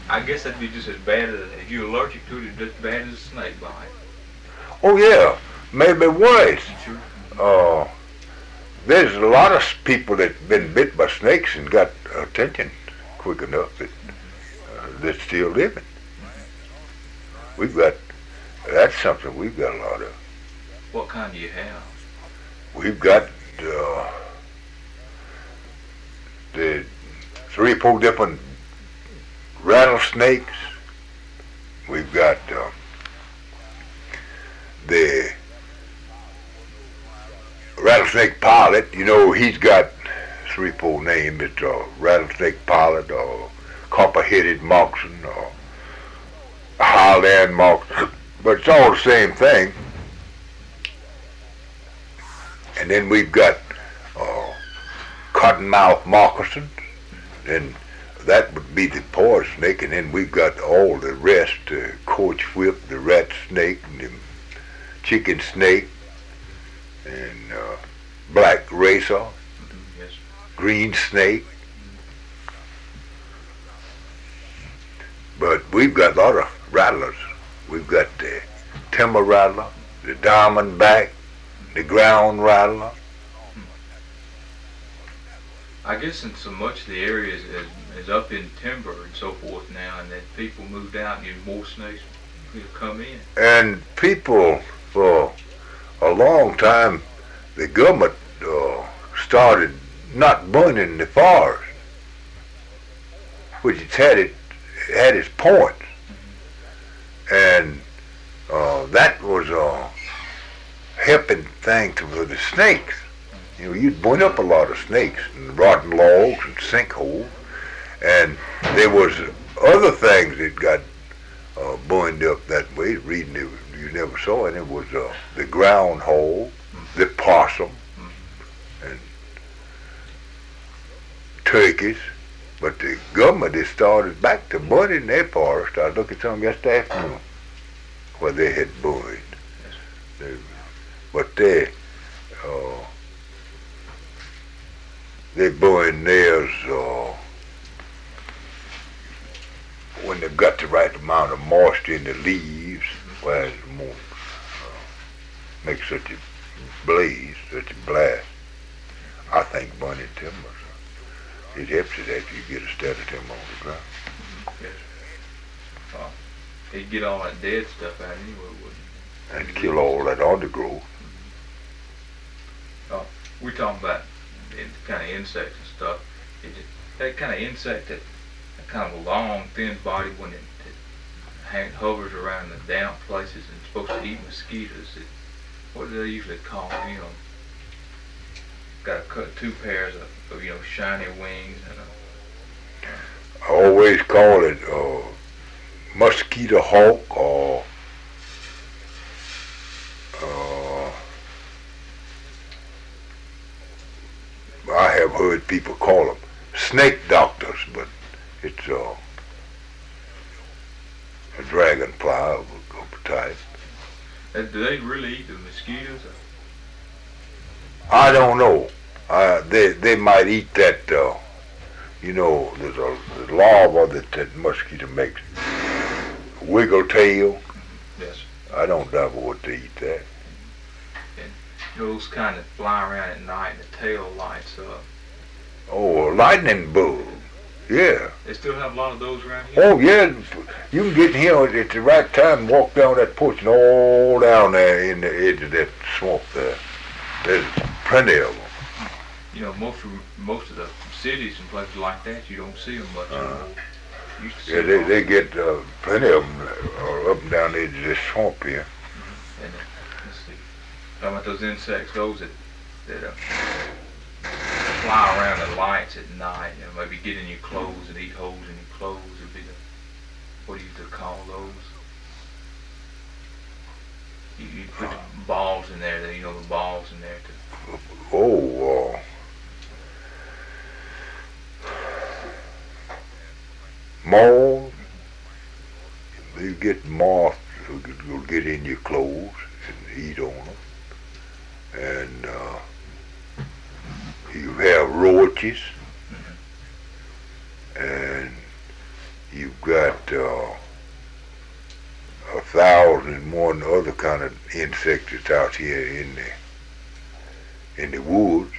I guess that'd be just as bad as, if you're allergic to it, it's just as bad as a snake bite. Oh yeah, maybe worse. Sure. Uh, there's a lot of people that been bit by snakes and got attention quick enough that they're still living. We've got that's something we've got a lot of. What kind do you have? We've got the 3 or 4 different rattlesnakes. We've got the rattlesnake pilot. You know, he's got 3 or 4 names. It's rattlesnake pilot or copper-headed moccasin or highland moccasin. But it's all the same thing. And then we've got cottonmouth moccasins, and that would be the poison snake. And then we've got all the rest: coach whip, the rat snake, and the chicken snake, and black racer, Yes. green snake. But we've got a lot of rattlers. We've got the timber rattler, the diamondback, the ground rattler. I guess in so much of the area is up in timber and so forth now, and that people moved out and more snakes will come in. And people, for a long time, the government started not burning the forest, which it had its points, and that was a helping thing for the snakes. You know, you'd burn up a lot of snakes and rotten logs and sinkholes, and there was other things that got burned up that way. Reading it, you never saw it. It was the groundhog, the possum, and turkeys. But the government has started back to burning their forest. I looked at some yesterday afternoon where they had burned. But they burn theirs when they've got the right amount of moisture in the leaves, where it won't make such a blaze, such a blast. I think burning timber, it helps it after you get a steady timber on the ground. Yes. It'd get all that dead stuff out anyway, wouldn't it? And kill all that undergrowth. We're talking about kind of insects and stuff. That kind of insect, that kind of a long, thin body, when it hovers around the damp places and it's supposed to eat mosquitoes, what do they usually call him? Got 2 pairs of shiny wings and I always call it mosquito hawk or I have heard people call them snake doctors, but it's a dragonfly of a type. do they really eat the mosquitoes? I don't know. They might eat that. There's a larva that mosquito makes. Wiggle tail. Yes. I don't know what they eat that. And those kind of fly around at night and the tail lights up. Oh, a lightning bug. Yeah. They still have a lot of those around here? Oh, yeah. You can get in here at the right time and walk down that porch and all down there in the edge of that swamp there. There's plenty of them. Most of the cities and places like that, you don't see them much. You used to see Yeah, them they get plenty of them up and down the edge of this swamp here. And let's see. Talking about those insects, those that fly around the lights at night, maybe get in your clothes and eat holes in your clothes would be what do you call those? You put the balls in there, the balls in there to... Oh, moths. You get moths who will get in your clothes and eat on them. And you have roaches and You've got 1,001 other kind of insects that's out here in the woods.